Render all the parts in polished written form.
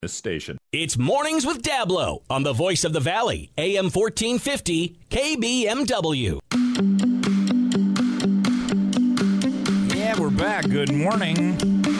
This station. It's Mornings with Dablo on the Voice of the Valley, AM 1450, KBMW. Yeah, we're back. Good morning.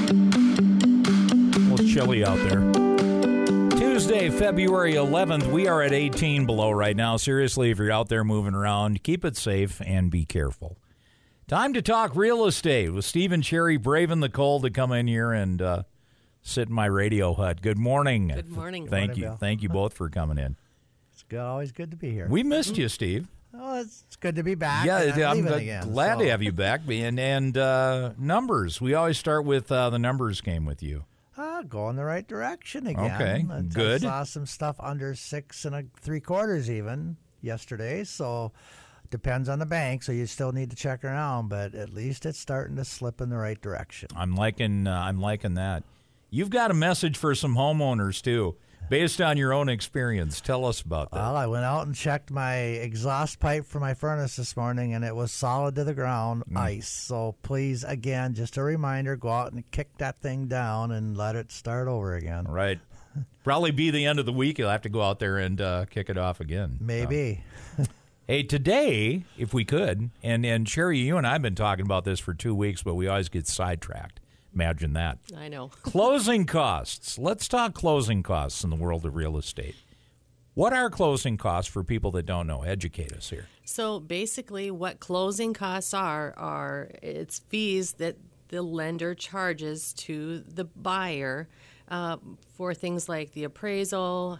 A little chilly out there. Tuesday, February 11th. We are at 18 below right now. Seriously, if you're out there moving around, keep it safe and be careful. Time to talk real estate with Steve and Sherry braving the cold to come in here and sit in my radio hut. Good morning. Good morning. Thank you. Thank you both for coming in. It's good, always good to be here. We missed you, Steve. Oh, it's good to be back. Yeah, I'm glad to have you back. And numbers. We always start with the numbers game with you. Go in the right direction again. Okay, good. I saw some stuff under 6 3/4 even yesterday, so depends on the bank, so you still need to check around, but at least it's starting to slip in the right direction. I'm liking that. You've got a message for some homeowners, too, based on your own experience. Tell us about that. Well, I went out and checked my exhaust pipe for my furnace this morning, and it was solid to the ground, ice. So please, again, just a reminder, go out and kick that thing down and let it start over again. Right. Probably be the end of the week. You'll have to go out there and kick it off again. Maybe. Hey, today, if we could, and Sherry, you and I have been talking about this for 2 weeks, but we always get sidetracked. Imagine that. I know. Closing costs. Let's talk closing costs in the world of real estate. What are closing costs for people that don't know? Educate us here. So basically what closing costs are it's fees that the lender charges to the buyer for things like the appraisal,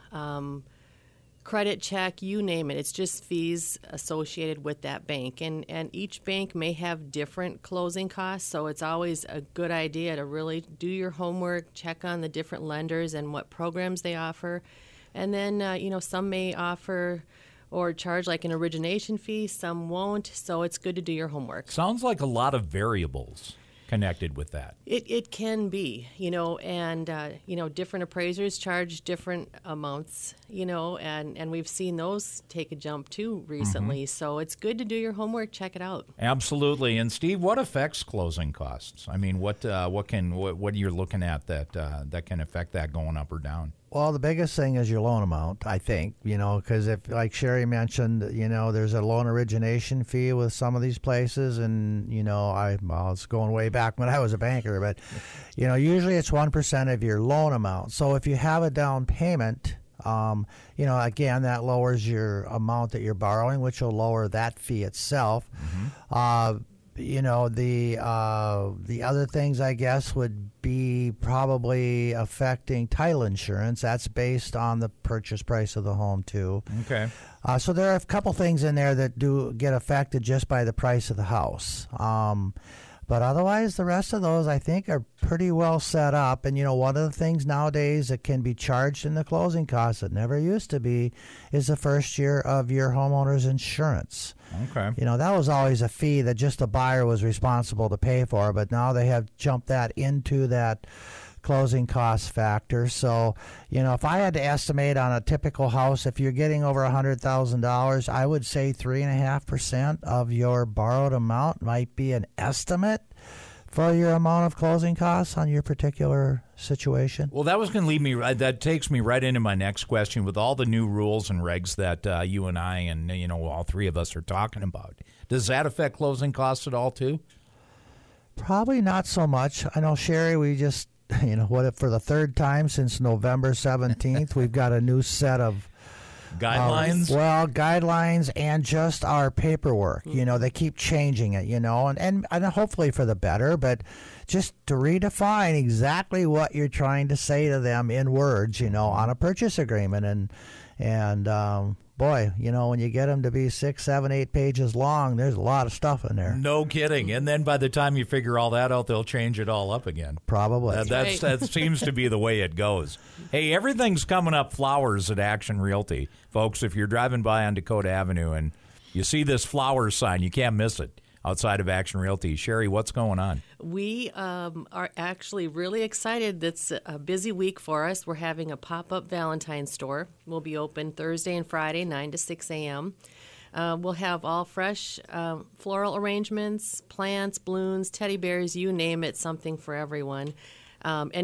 credit check, you name it. It's just fees associated with that bank. And each bank may have different closing costs, so it's always a good idea to really do your homework, check on the different lenders and what programs they offer. And then, some may offer or charge like an origination fee, some won't, so it's good to do your homework. Sounds like a lot of variables connected with that. It can be, and different appraisers charge different amounts, and we've seen those take a jump too recently. So it's good to do your homework, check it out. Absolutely. And Steve, what affects closing costs? I mean, what you're looking at that can affect that going up or down? Well, the biggest thing is your loan amount, I think, because if, like Sherry mentioned, there's a loan origination fee with some of these places, and, it's going way back when I was a banker, but, usually it's 1% of your loan amount. So if you have a down payment, again, that lowers your amount that you're borrowing, which will lower that fee itself. The other things, I guess, would be probably affecting title insurance. That's based on the purchase price of the home, too. Okay. So there are a couple things in there that do get affected just by the price of the house. But otherwise, the rest of those, I think, are pretty well set up. And, one of the things nowadays that can be charged in the closing costs that never used to be is the first year of your homeowner's insurance. Okay. That was always a fee that just the buyer was responsible to pay for, but now they have jumped that into that closing cost factor. So, if I had to estimate on a typical house, if you're getting over $100,000, I would say 3.5% of your borrowed amount might be an estimate for your amount of closing costs on your particular situation. Well, that was going to lead me. That takes me right into my next question. With all the new rules and regs that you and I and all three of us are talking about, does that affect closing costs at all too? Probably not so much. I know, Sherry, we just for the third time since November 17th, we've got a new set of guidelines. Guidelines and just our paperwork. They keep changing it. And hopefully for the better, but just to redefine exactly what you're trying to say to them in words. On a purchase agreement, and boy, when you get them to be 6, 7, 8 pages long, there's a lot of stuff in there. No kidding. And then by the time you figure all that out, they'll change it all up again. Probably. That seems to be the way it goes. Hey, everything's coming up flowers at Action Realty. Folks, if you're driving by on Dakota Avenue and you see this flowers sign, you can't miss it. Outside of Action Realty. Sherry, what's going on? We are actually really excited. It's a busy week for us. We're having a pop-up Valentine's store. We'll be open Thursday and Friday, 9 to 6 a.m. We'll have all fresh floral arrangements, plants, balloons, teddy bears, you name it, something for everyone. And if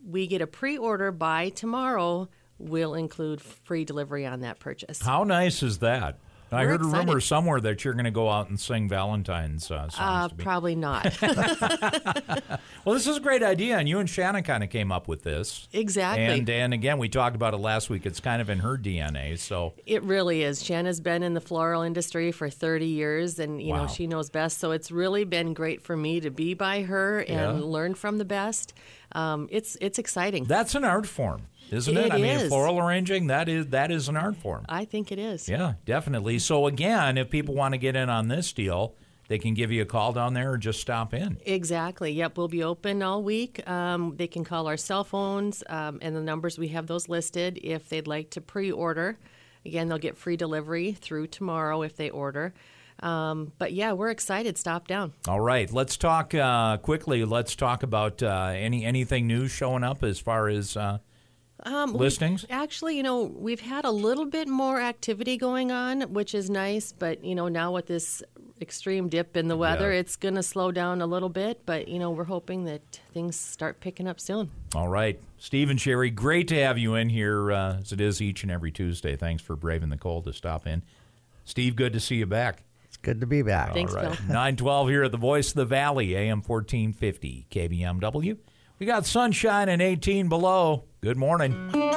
we get a pre-order by tomorrow, we'll include free delivery on that purchase. How nice is that? I We're heard a rumor excited. somewhere that you're going to go out and sing Valentine's songs to me. Probably not. Well, this is a great idea, and you and Shanna kind of came up with this. Exactly. And again, we talked about it last week. It's kind of in her DNA, so... It really is. Shanna's been in the floral industry for 30 years, and you Wow. know she knows best. So it's really been great for me to be by her and Yeah. learn from the best. It's exciting. That's an art form, isn't it? It I mean, is. floral arranging, that is an art form. I think it is. Yeah, definitely. So again, if people want to get in on this deal, they can give you a call down there or just stop in. Exactly. Yep, we'll be open all week. They can call our cell phones and the numbers, we have those listed if they'd like to pre-order. Again, they'll get free delivery through tomorrow if they order. But yeah, we're excited. Stop down. All right, let's talk quickly. Let's talk about anything new showing up as far as listings. Actually, you know, we've had a little bit more activity going on, which is nice. But, you know, now with this extreme dip in the weather, Yeah. it's going to slow down a little bit. But, you know, we're hoping that things start picking up soon. All right, Steve and Sherry, great to have you in here as it is each and every Tuesday. Thanks for braving the cold to stop in. Steve, good to see you back. It's good to be back. Thanks, All right. Bill. 912 here at the Voice of the Valley, AM 1450, KBMW. We got sunshine and 18 below. Good morning.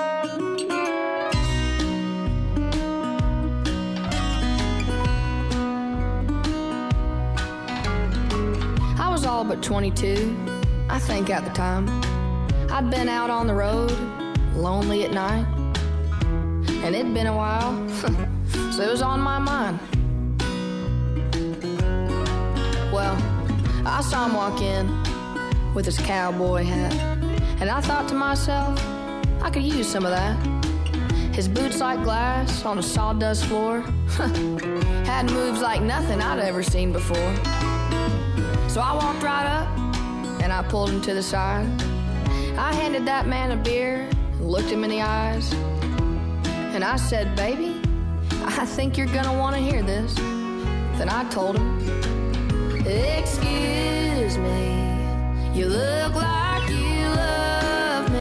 I was all but 22, I think at the time. I'd been out on the road, lonely at night. And it'd been a while, so it was on my mind. Well, I saw him walk in with his cowboy hat. And I thought to myself, I could use some of that. His boots like glass on a sawdust floor. Had moves like nothing I'd ever seen before. So I walked right up, and I pulled him to the side. I handed that man a beer, and looked him in the eyes. And I said, baby, I think you're gonna wanna hear this. Then I told him, excuse me, you look like